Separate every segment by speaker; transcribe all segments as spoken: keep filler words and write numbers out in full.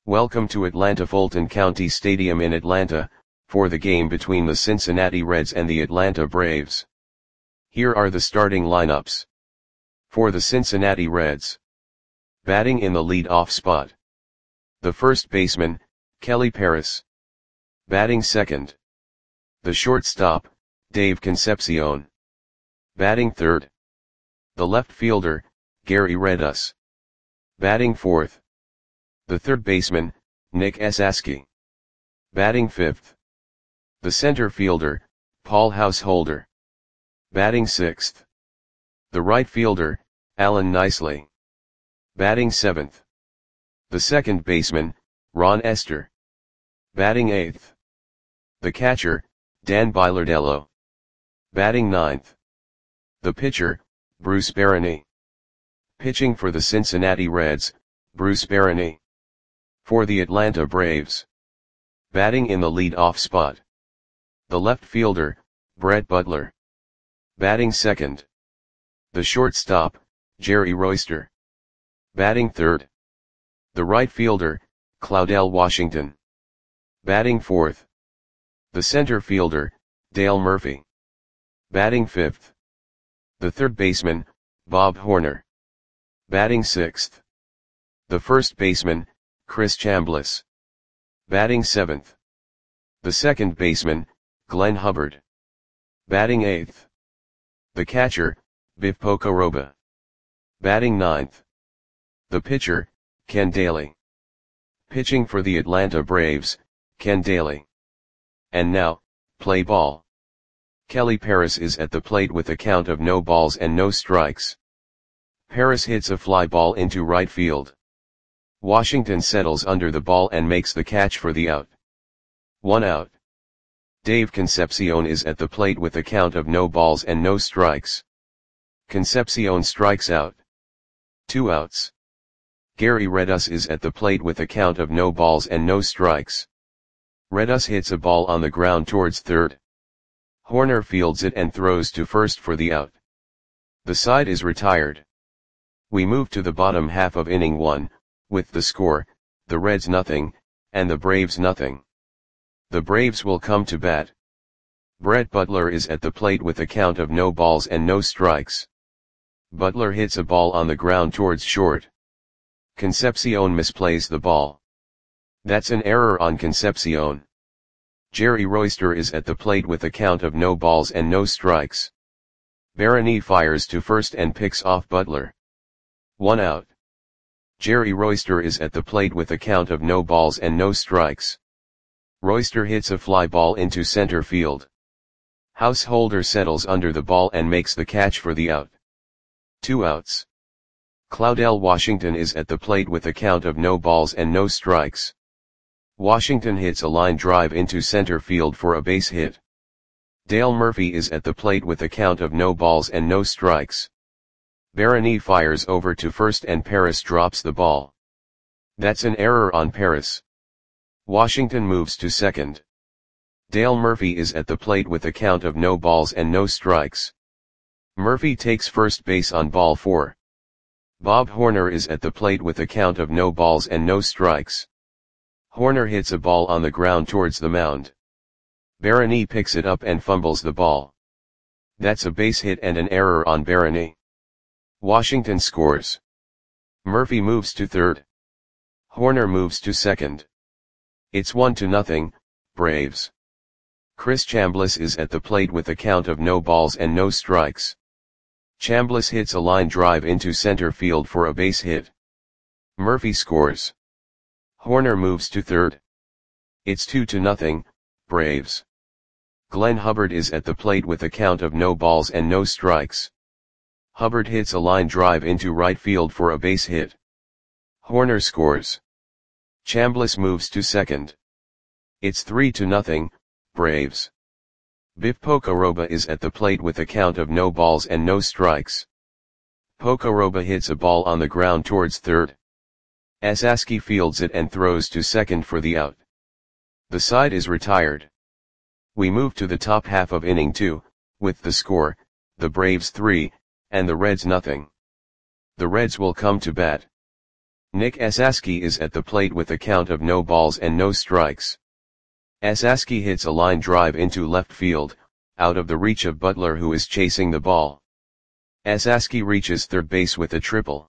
Speaker 1: Welcome to Atlanta Fulton County Stadium in Atlanta, for the game between the Cincinnati Reds and the Atlanta Braves. Here are the starting lineups. For the Cincinnati Reds. Batting in the lead-off spot. The first baseman, Kelly Paris. Batting second. The shortstop, Dave Concepcion. Batting third. The left fielder, Gary Redus. Batting fourth. The third baseman, Nick Esasky. Batting fifth. The center fielder, Paul Householder. Batting sixth. The right fielder, Alan Nicely. Batting seventh. The second baseman, Ron Esther. Batting eighth. The catcher, Dan Bilardello. Batting ninth. The pitcher, Bruce Barany. Pitching for the Cincinnati Reds, Bruce Barany. For the Atlanta Braves. Batting in the lead-off spot. The left fielder, Brett Butler. Batting second. The shortstop, Jerry Royster. Batting third. The right fielder, Claudell Washington. Batting fourth. The center fielder, Dale Murphy. Batting fifth. The third baseman, Bob Horner. Batting sixth. The first baseman, Chris Chambliss. Batting seventh. The second baseman, Glenn Hubbard. Batting eighth. The catcher, Biff Pocoroba. Batting ninth. The pitcher, Ken Daly. Pitching for the Atlanta Braves, Ken Daly. And now, play ball. Kelly Paris is at the plate with a count of no balls and no strikes. Paris hits a fly ball into right field. Washington settles under the ball and makes the catch for the out. One out. Dave Concepcion is at the plate with a count of no balls and no strikes. Concepcion strikes out. Two outs. Gary Redus is at the plate with a count of no balls and no strikes. Redus hits a ball on the ground towards third. Horner fields it and throws to first for the out. The side is retired. We move to the bottom half of inning one, with the score, the Reds nothing, and the Braves nothing. The Braves will come to bat. Brett Butler is at the plate with a count of no balls and no strikes. Butler hits a ball on the ground towards short. Concepcion misplays the ball. That's an error on Concepcion. Jerry Royster is at the plate with a count of no balls and no strikes. Barany fires to first and picks off Butler. One out. Jerry Royster is at the plate with a count of no balls and no strikes. Royster hits a fly ball into center field. Householder settles under the ball and makes the catch for the out. Two outs. Claudell Washington is at the plate with a count of no balls and no strikes. Washington hits a line drive into center field for a base hit. Dale Murphy is at the plate with a count of no balls and no strikes. Barany fires over to first and Paris drops the ball. That's an error on Paris. Washington moves to second. Dale Murphy is at the plate with a count of no balls and no strikes. Murphy takes first base on ball four. Bob Horner is at the plate with a count of no balls and no strikes. Horner hits a ball on the ground towards the mound. Barany picks it up and fumbles the ball. That's a base hit and an error on Barany. Washington scores. Murphy moves to third. Horner moves to second. It's one to nothing, Braves. Chris Chambliss is at the plate with a count of no balls and no strikes. Chambliss hits a line drive into center field for a base hit. Murphy scores. Horner moves to third. It's two to nothing, Braves. Glenn Hubbard is at the plate with a count of no balls and no strikes. Hubbard hits a line drive into right field for a base hit. Horner scores. Chambliss moves to second. It's three to nothing, Braves. Biff Pocoroba is at the plate with a count of no balls and no strikes. Pocoroba hits a ball on the ground towards third. Esasky fields it and throws to second for the out. The side is retired. We move to the top half of inning two, with the score, the Braves three, and the Reds nothing. The Reds will come to bat. Nick Esaski is at the plate with a count of no balls and no strikes. Esaski hits a line drive into left field, out of the reach of Butler, who is chasing the ball. Esaski reaches third base with a triple.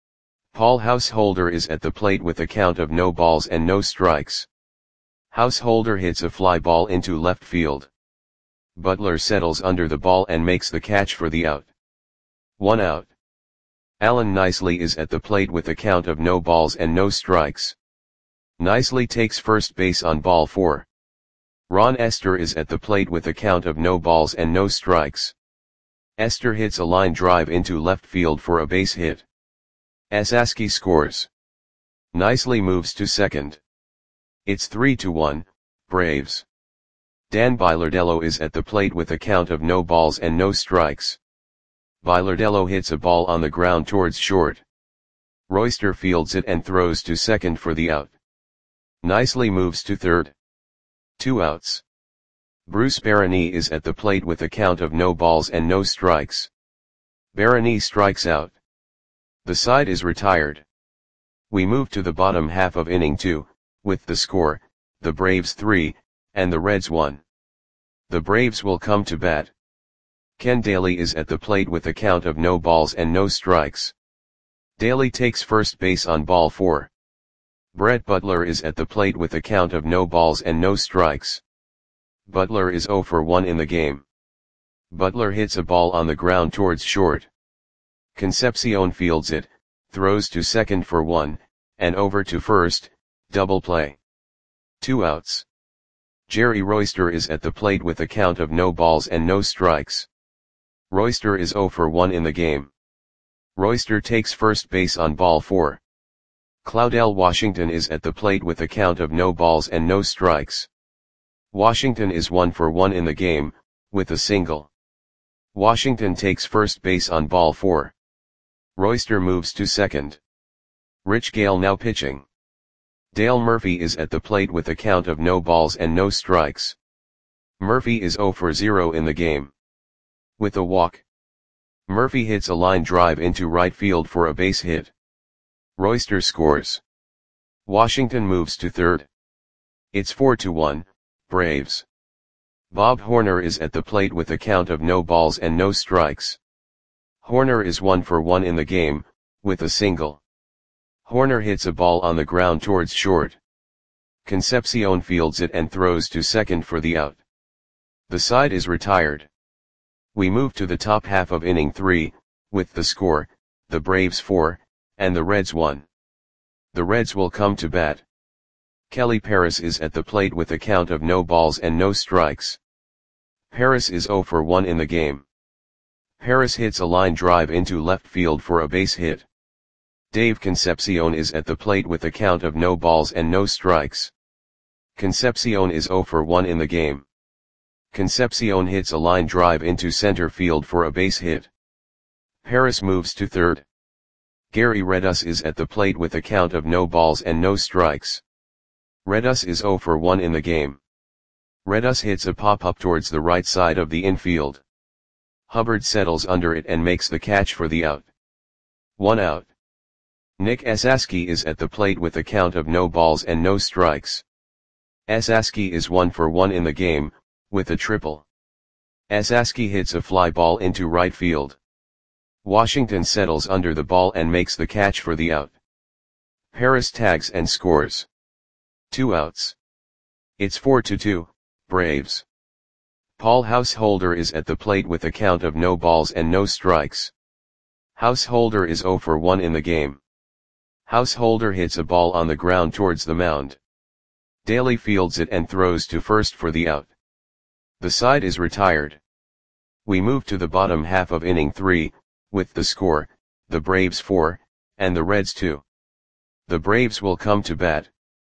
Speaker 1: Paul Householder is at the plate with a count of no balls and no strikes. Householder hits a fly ball into left field. Butler settles under the ball and makes the catch for the out. One out. Alan Nicely is at the plate with a count of no balls and no strikes. Nicely takes first base on ball four. Ron Esther is at the plate with a count of no balls and no strikes. Esther hits a line drive into left field for a base hit. Esaski scores. Nicely moves to second. It's three to one, Braves. Dan Bilardello is at the plate with a count of no balls and no strikes. Bilardello hits a ball on the ground towards short. Royster fields it and throws to second for the out. Nicely moves to third. Two outs. Bruce Barany is at the plate with a count of no balls and no strikes. Barany strikes out. The side is retired. We move to the bottom half of inning two, with the score, the Braves three, and the Reds one. The Braves will come to bat. Ken Daly is at the plate with a count of no balls and no strikes. Daly takes first base on ball four. Brett Butler is at the plate with a count of no balls and no strikes. Butler is oh for one in the game. Butler hits a ball on the ground towards short. Concepcion fields it, throws to second for one, and over to first, double play. Two outs. Jerry Royster is at the plate with a count of no balls and no strikes. Royster is oh for one in the game. Royster takes first base on ball four. Claudel Washington is at the plate with a count of no balls and no strikes. Washington is one for one in the game, with a single. Washington takes first base on ball four. Royster moves to second. Rich Gale now pitching. Dale Murphy is at the plate with a count of no balls and no strikes. Murphy is oh for zero in the game. With a walk. Murphy hits a line drive into right field for a base hit. Royster scores. Washington moves to third. It's four to one, Braves. Bob Horner is at the plate with a count of no balls and no strikes. Horner is one for one in the game, with a single. Horner hits a ball on the ground towards short. Concepcion fields it and throws to second for the out. The side is retired. We move to the top half of inning three, with the score, the Braves four, and the Reds one. The Reds will come to bat. Kelly Paris is at the plate with a count of no balls and no strikes. Paris is oh for one in the game. Paris hits a line drive into left field for a base hit. Dave Concepcion is at the plate with a count of no balls and no strikes. Concepcion is oh for one in the game. Concepcion hits a line drive into center field for a base hit. Paris moves to third. Gary Redus is at the plate with a count of no balls and no strikes. Redus is oh for one in the game. Redus hits a pop-up towards the right side of the infield. Hubbard settles under it and makes the catch for the out. One out. Nick Esaski is at the plate with a count of no balls and no strikes. Esaski is one for one in the game, with a triple. Esaski hits a fly ball into right field. Washington settles under the ball and makes the catch for the out. Paris tags and scores. Two outs. It's four to two, Braves. Paul Householder is at the plate with a count of no balls and no strikes. Householder is oh for one in the game. Householder hits a ball on the ground towards the mound. Daly fields it and throws to first for the out. The side is retired. We move to the bottom half of inning three, with the score, the Braves four, and the Reds two. The Braves will come to bat.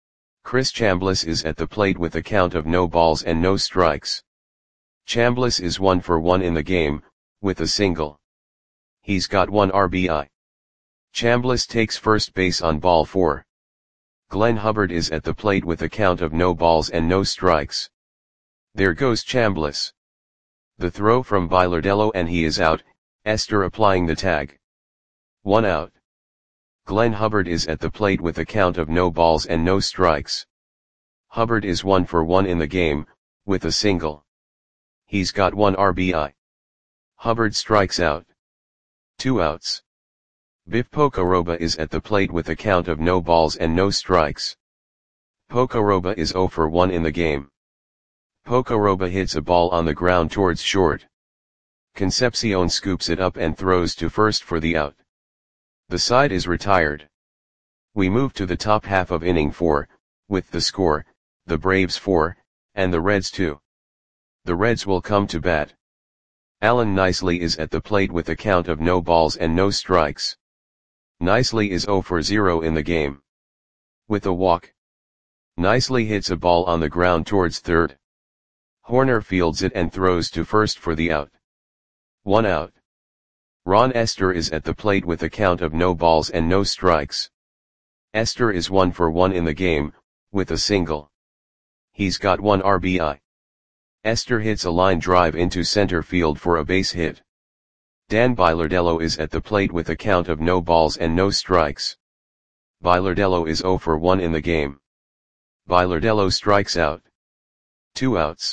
Speaker 1: Chris Chambliss is at the plate with a count of no balls and no strikes. Chambliss is one for one in the game, with a single. He's got one R B I. Chambliss takes first base on ball four. Glenn Hubbard is at the plate with a count of no balls and no strikes. There goes Chambliss. The throw from Bilardello and he is out, Esther applying the tag. One out. Glenn Hubbard is at the plate with a count of no balls and no strikes. Hubbard is one for one in the game, with a single. He's got one R B I. Hubbard strikes out. Two outs. Biff Pocoroba is at the plate with a count of no balls and no strikes. Pocoroba is zero for one in the game. Pocoroba hits a ball on the ground towards short. Concepcion scoops it up and throws to first for the out. The side is retired. We move to the top half of inning four, with the score, the Braves four, and the Reds two. The Reds will come to bat. Alan Nicely is at the plate with a count of no balls and no strikes. Nicely is zero for zero in the game. With a walk. Nicely hits a ball on the ground towards third. Horner fields it and throws to first for the out. One out. Ron Esther is at the plate with a count of no balls and no strikes. Esther is one for one in the game, with a single. He's got one R B I. Esther hits a line drive into center field for a base hit. Dan Bilardello is at the plate with a count of no balls and no strikes. Bilardello is zero for one in the game. Bilardello strikes out. Two outs.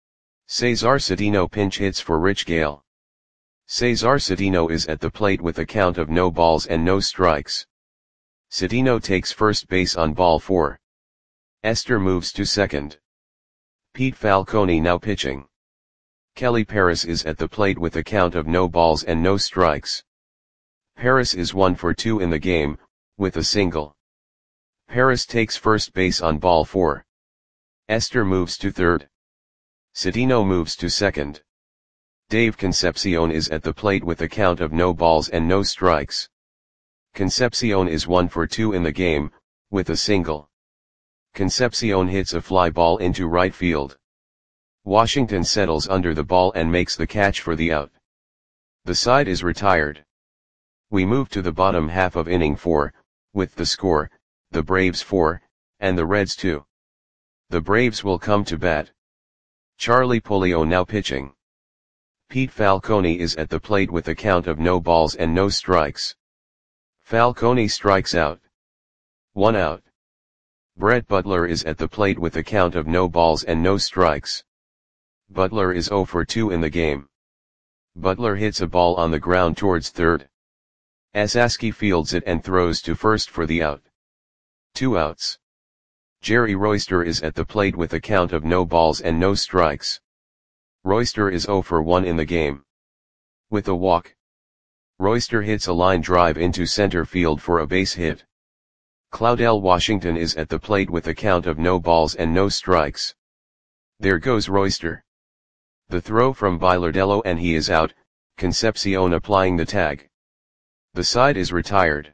Speaker 1: Cesar Cedeno pinch hits for Rich Gale. Cesar Cedeno is at the plate with a count of no balls and no strikes. Cedeno takes first base on ball four. Esther moves to second. Pete Falcone now pitching. Kelly Paris is at the plate with a count of no balls and no strikes. Paris is one for two in the game, with a single. Paris takes first base on ball four. Esther moves to third. Cedeno moves to second. Dave Concepcion is at the plate with a count of no balls and no strikes. Concepcion is one for two in the game, with a single. Concepcion hits a fly ball into right field. Washington settles under the ball and makes the catch for the out. The side is retired. We move to the bottom half of inning four, with the score, the Braves four, and the Reds two. The Braves will come to bat. Charlie Pullio now pitching. Pete Falcone is at the plate with a count of no balls and no strikes. Falcone strikes out. One out. Brett Butler is at the plate with a count of no balls and no strikes. Butler is zero for two in the game. Butler hits a ball on the ground towards third. Esaski fields it and throws to first for the out. Two outs. Jerry Royster is at the plate with a count of no balls and no strikes. Royster is zero for one in the game. With a walk. Royster hits a line drive into center field for a base hit. Claudel Washington is at the plate with a count of no balls and no strikes. There goes Royster. The throw from Bilardello and he is out, Concepcion applying the tag. The side is retired.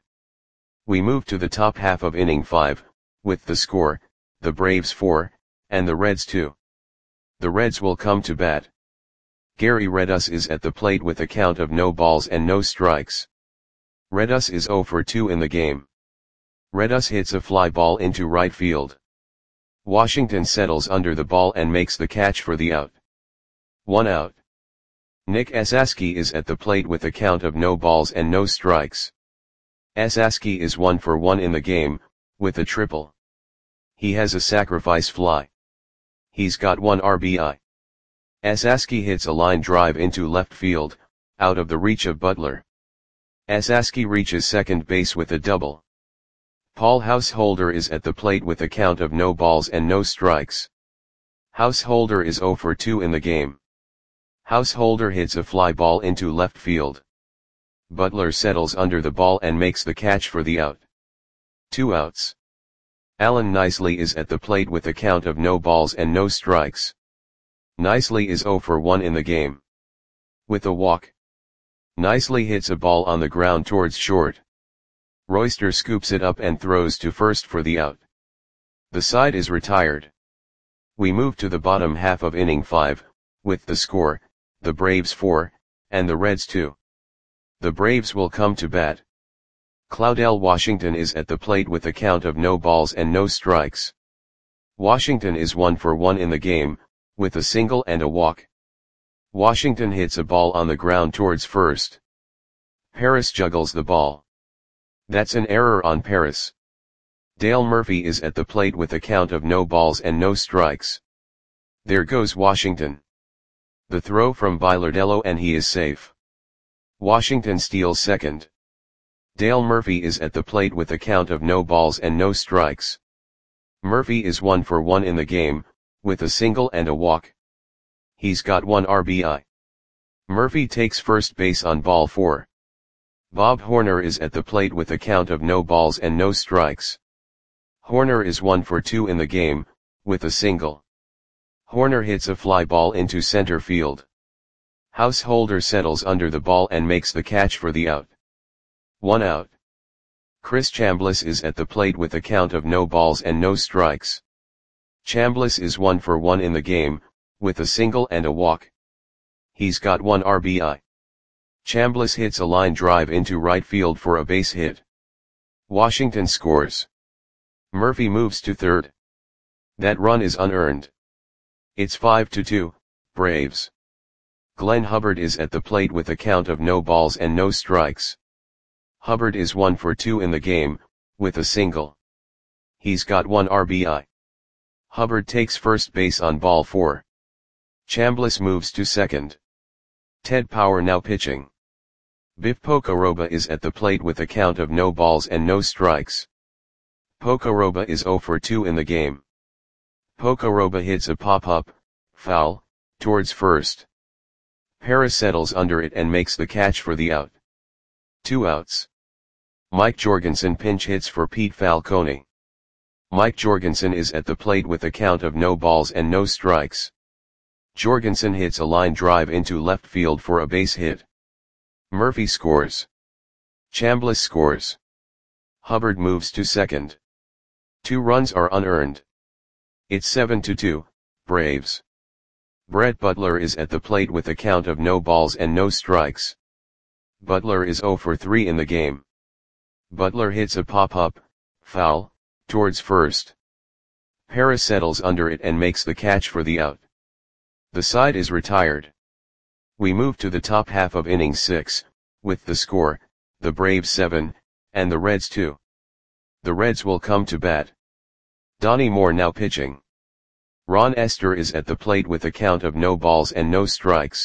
Speaker 1: We move to the top half of inning five, with the score, the Braves four, and the Reds two. The Reds will come to bat. Gary Redus is at the plate with a count of no balls and no strikes. Redus is zero for two in the game. Redus hits a fly ball into right field. Washington settles under the ball and makes the catch for the out. One out. Nick Esaski is at the plate with a count of no balls and no strikes. Esaski is one for one in the game, with a triple. He has a sacrifice fly. He's got one R B I. Esaski hits a line drive into left field, out of the reach of Butler. Esaski reaches second base with a double. Paul Householder is at the plate with a count of no balls and no strikes. Householder is zero for two in the game. Householder hits a fly ball into left field. Butler settles under the ball and makes the catch for the out. Two outs. Alan Nicely is at the plate with a count of no balls and no strikes. Nicely is zero for one in the game. With a walk. Nicely hits a ball on the ground towards short. Royster scoops it up and throws to first for the out. The side is retired. We move to the bottom half of inning five, with the score, the Braves four, and the Reds two. The Braves will come to bat. Claudel Washington is at the plate with a count of no balls and no strikes. Washington is one for one in the game, with a single and a walk. Washington hits a ball on the ground towards first. Paris juggles the ball. That's an error on Paris. Dale Murphy is at the plate with a count of no balls and no strikes. There goes Washington. The throw from Bilardello and he is safe. Washington steals second. Dale Murphy is at the plate with a count of no balls and no strikes. Murphy is one for one in the game, with a single and a walk. He's got one R B I. Murphy takes first base on ball four. Bob Horner is at the plate with a count of no balls and no strikes. Horner is one for two in the game, with a single. Horner hits a fly ball into center field. Householder settles under the ball and makes the catch for the out. One out. Chris Chambliss is at the plate with a count of no balls and no strikes. Chambliss is one for one in the game, with a single and a walk. He's got one R B I. Chambliss hits a line drive into right field for a base hit. Washington scores. Murphy moves to third. That run is unearned. It's five to two, Braves. Glenn Hubbard is at the plate with a count of no balls and no strikes. Hubbard is one for two in the game, with a single. He's got one R B I. Hubbard takes first base on ball four. Chambliss moves to second. Ted Power now pitching. Biff Pocoroba is at the plate with a count of no balls and no strikes. Pocoroba is zero for two in the game. Pocoroba hits a pop-up, foul, towards first. Paris settles under it and makes the catch for the out. Two outs. Mike Jorgensen pinch hits for Pete Falcone. Mike Jorgensen is at the plate with a count of no balls and no strikes. Jorgensen hits a line drive into left field for a base hit. Murphy scores. Chambliss scores. Hubbard moves to second. Two runs are unearned. It's seven to two, Braves. Brett Butler is at the plate with a count of no balls and no strikes. Butler is zero for three in the game. Butler hits a pop-up, foul, towards first. Paris settles under it and makes the catch for the out. The side is retired. We move to the top half of inning six, with the score, the Braves seven, and the Reds two. The Reds will come to bat. Donnie Moore now pitching. Ron Estes is at the plate with a count of no balls and no strikes.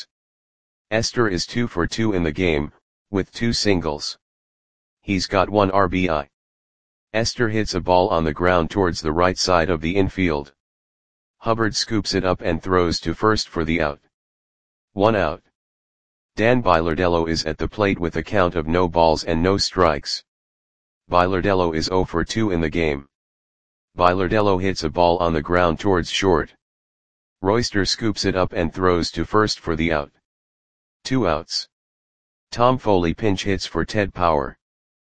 Speaker 1: Estes is two for two in the game, with two singles. He's got one R B I. Estes hits a ball on the ground towards the right side of the infield. Hubbard scoops it up and throws to first for the out. One out. Dan Bilardello is at the plate with a count of no balls and no strikes. Bilardello is zero for two in the game. Bilardello hits a ball on the ground towards short. Royster scoops it up and throws to first for the out. Two outs. Tom Foley pinch hits for Ted Power.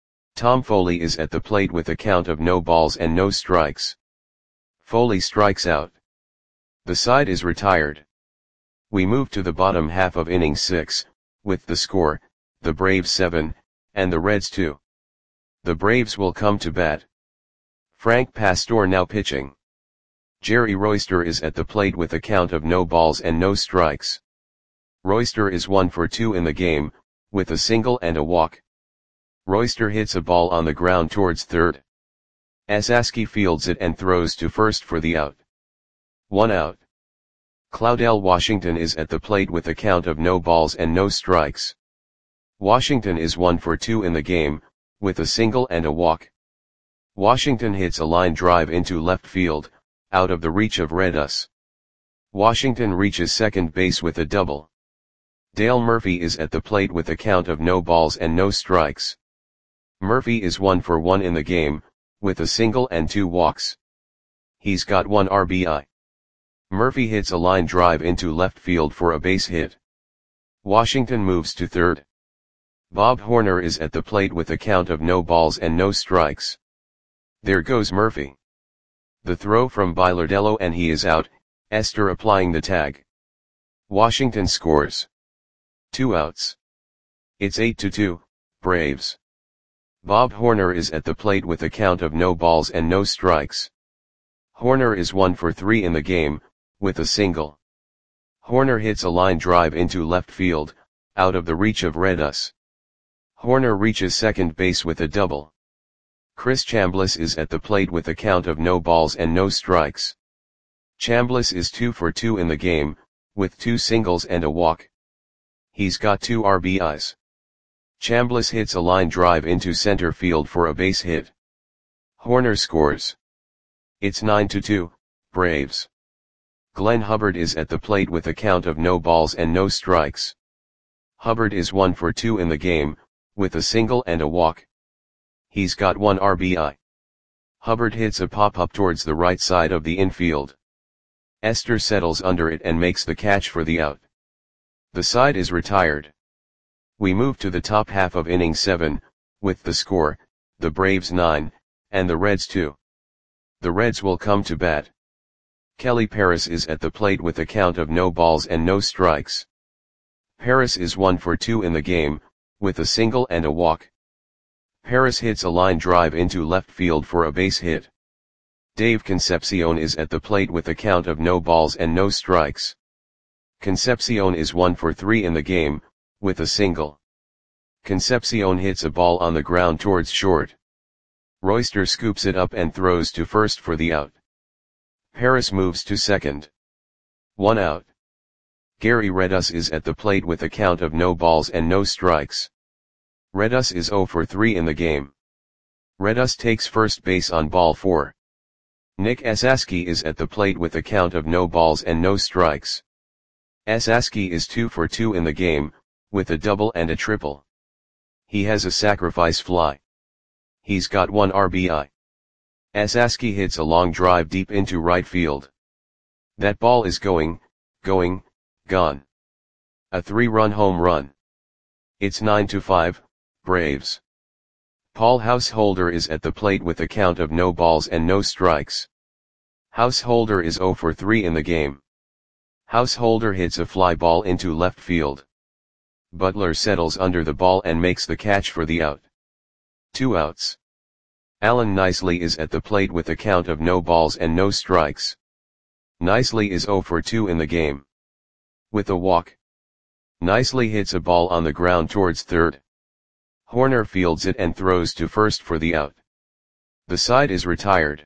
Speaker 1: Tom Foley is at the plate with a count of no balls and no strikes. Foley strikes out. The side is retired. We move to the bottom half of inning six, with the score, the Braves seven, and the Reds two. The Braves will come to bat. Frank Pastore now pitching. Jerry Royster is at the plate with a count of no balls and no strikes. Royster is one for two in the game, with a single and a walk. Royster hits a ball on the ground towards third. Asaski fields it and throws to first for the out. One out. Claudell Washington is at the plate with a count of no balls and no strikes. Washington is one for two in the game, with a single and a walk. Washington hits a line drive into left field, out of the reach of Redus. Washington reaches second base with a double. Dale Murphy is at the plate with a count of no balls and no strikes. Murphy is one for one in the game, with a single and two walks. He's got one R B I. Murphy hits a line drive into left field for a base hit. Washington moves to third. Bob Horner is at the plate with a count of no balls and no strikes. There goes Murphy. The throw from Bilardello and he is out, Estes applying the tag. Washington scores. Two outs. It's eight to two, Braves. Bob Horner is at the plate with a count of no balls and no strikes. Horner is one for three in the game, with a single. Horner hits a line drive into left field, out of the reach of Redus. Horner reaches second base with a double. Chris Chambliss is at the plate with a count of no balls and no strikes. Chambliss is two for two in the game, with two singles and a walk. He's got two R B Is. Chambliss hits a line drive into center field for a base hit. Hoerner scores. It's nine to two, Braves. Glenn Hubbard is at the plate with a count of no balls and no strikes. Hubbard is one for two in the game, with a single and a walk. He's got one R B I. Hubbard hits a pop-up towards the right side of the infield. Esther settles under it and makes the catch for the out. The side is retired. We move to the top half of inning seven, with the score, the Braves nine, and the Reds two. The Reds will come to bat. Kelly Paris is at the plate with a count of no balls and no strikes. Paris is one for two in the game, with a single and a walk. Paris hits a line drive into left field for a base hit. Dave Concepcion is at the plate with a count of no balls and no strikes. Concepcion is one for three in the game, with a single. Concepcion hits a ball on the ground towards short. Royster scoops it up and throws to first for the out. Paris moves to second. One out. Gary Redus is at the plate with a count of no balls and no strikes. Redus is zero for three in the game. Redus takes first base on ball four. Nick Esaski is at the plate with a count of no balls and no strikes. Esaski is two for two in the game, with a double and a triple. He has a sacrifice fly. He's got one R B I. Esaski hits a long drive deep into right field. That ball is going, going, gone. A three-run home run. It's nine to five, Braves. Paul Householder is at the plate with a count of no balls and no strikes. Householder is zero for three in the game. Householder hits a fly ball into left field. Butler settles under the ball and makes the catch for the out. Two outs. Alan Nicely is at the plate with a count of no balls and no strikes. Nicely is zero for two in the game. With a walk. Nicely hits a ball on the ground towards third. Hoerner fields it and throws to first for the out. The side is retired.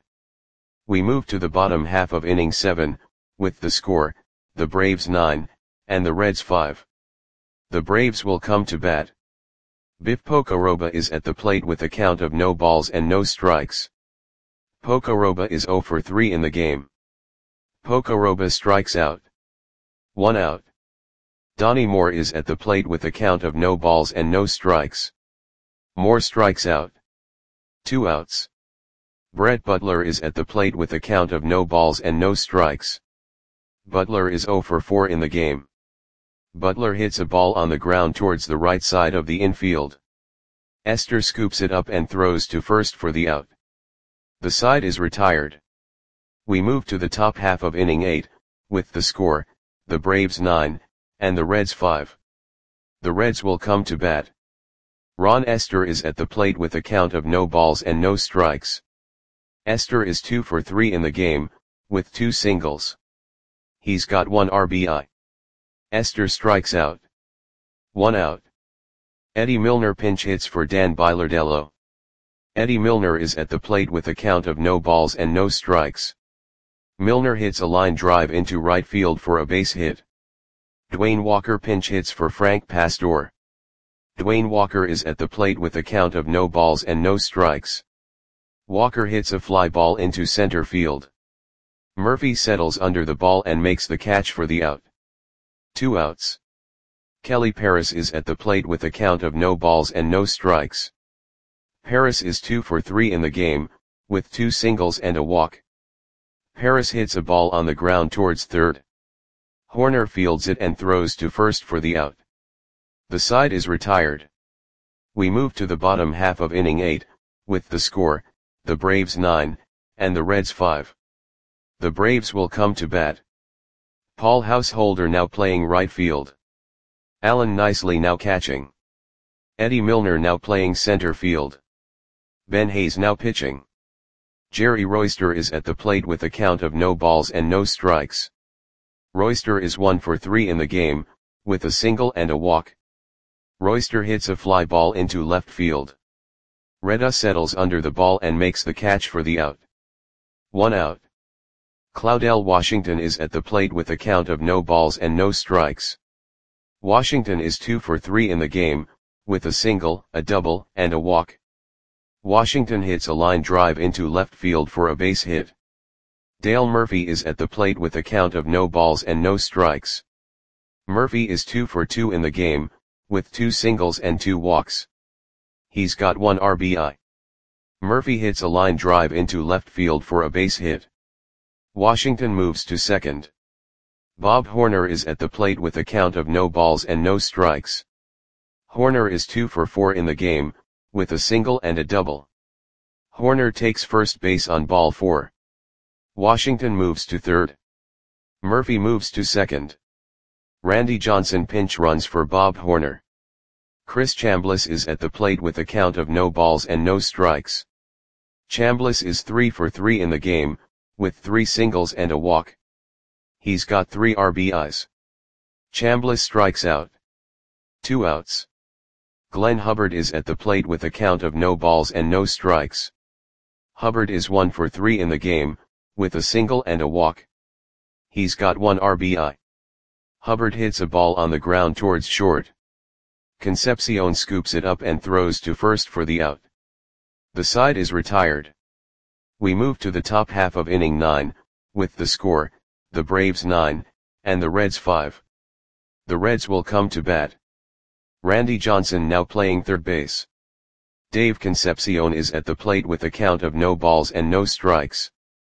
Speaker 1: We move to the bottom half of inning seven, with the score, the Braves nine, and the Reds five. The Braves will come to bat. Biff Pocoroba is at the plate with a count of no balls and no strikes. Pocoroba is zero for three in the game. Pocoroba strikes out. One out. Donnie Moore is at the plate with a count of no balls and no strikes. Moore strikes out. Two outs. Brett Butler is at the plate with a count of no balls and no strikes. Butler is zero for four in the game. Butler hits a ball on the ground towards the right side of the infield. Esther scoops it up and throws to first for the out. The side is retired. We move to the top half of inning eight, with the score, the Braves nine, and the Reds five. The Reds will come to bat. Ron Esther is at the plate with a count of no balls and no strikes. Esther is two for three in the game, with two singles. He's got one R B I. Esther strikes out. One out. Eddie Milner pinch hits for Dan Bilardello. Eddie Milner is at the plate with a count of no balls and no strikes. Milner hits a line drive into right field for a base hit. Dwayne Walker pinch hits for Frank Pastor. Dwayne Walker is at the plate with a count of no balls and no strikes. Walker hits a fly ball into center field. Murphy settles under the ball and makes the catch for the out. Two outs. Kelly Paris is at the plate with a count of no balls and no strikes. Paris is two for three in the game, with two singles and a walk. Paris hits a ball on the ground towards third. Hoerner fields it and throws to first for the out. The side is retired. We move to the bottom half of inning eight, with the score, the Braves nine, and the Reds five. The Braves will come to bat. Paul Householder now playing right field. Alan Nicely now catching. Eddie Milner now playing center field. Ben Hayes now pitching. Jerry Royster is at the plate with a count of no balls and no strikes. Royster is one for three in the game, with a single and a walk. Royster hits a fly ball into left field. Reda settles under the ball and makes the catch for the out. One out. Claudel Washington is at the plate with a count of no balls and no strikes. Washington is two for three in the game, with a single, a double, and a walk. Washington hits a line drive into left field for a base hit. Dale Murphy is at the plate with a count of no balls and no strikes. Murphy is two for two in the game, with two singles and two walks. He's got one R B I. Murphy hits a line drive into left field for a base hit. Washington moves to second. Bob Horner is at the plate with a count of no balls and no strikes. Horner is two for four in the game, with a single and a double. Horner takes first base on ball four. Washington moves to third. Murphy moves to second. Randy Johnson pinch runs for Bob Horner. Chris Chambliss is at the plate with a count of no balls and no strikes. Chambliss is three for three in the game, with three singles and a walk. He's got three R B Is. Chambliss strikes out. Two outs. Glenn Hubbard is at the plate with a count of no balls and no strikes. Hubbard is one for three in the game, with a single and a walk. He's got one R B I. Hubbard hits a ball on the ground towards short. Concepcion scoops it up and throws to first for the out. The side is retired. We move to the top half of inning nine, with the score, the Braves nine, and the Reds five. The Reds will come to bat. Randy Johnson now playing third base. Dave Concepcion is at the plate with a count of no balls and no strikes.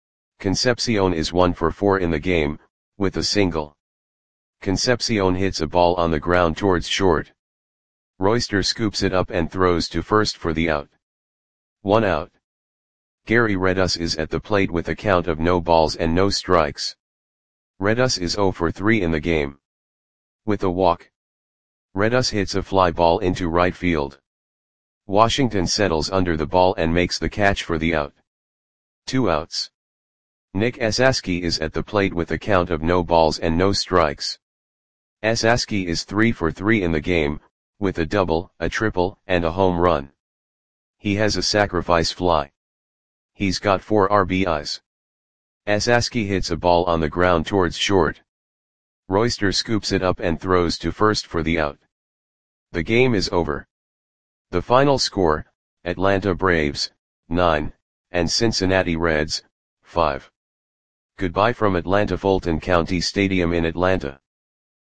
Speaker 1: Concepcion is one for four in the game, with a single. Concepcion hits a ball on the ground towards short. Royster scoops it up and throws to first for the out. One out. Gary Redus is at the plate with a count of no balls and no strikes. Redus is zero for three in the game. With a walk. Redus hits a fly ball into right field. Washington settles under the ball and makes the catch for the out. Two outs. Nick Esaski is at the plate with a count of no balls and no strikes. Esaski is three for three in the game, with a double, a triple, and a home run. He has a sacrifice fly. He's got four R B Is. Esaski hits a ball on the ground towards short. Royster scoops it up and throws to first for the out. The game is over. The final score, Atlanta Braves, nine, and Cincinnati Reds, five. Goodbye from Atlanta Fulton County Stadium in Atlanta.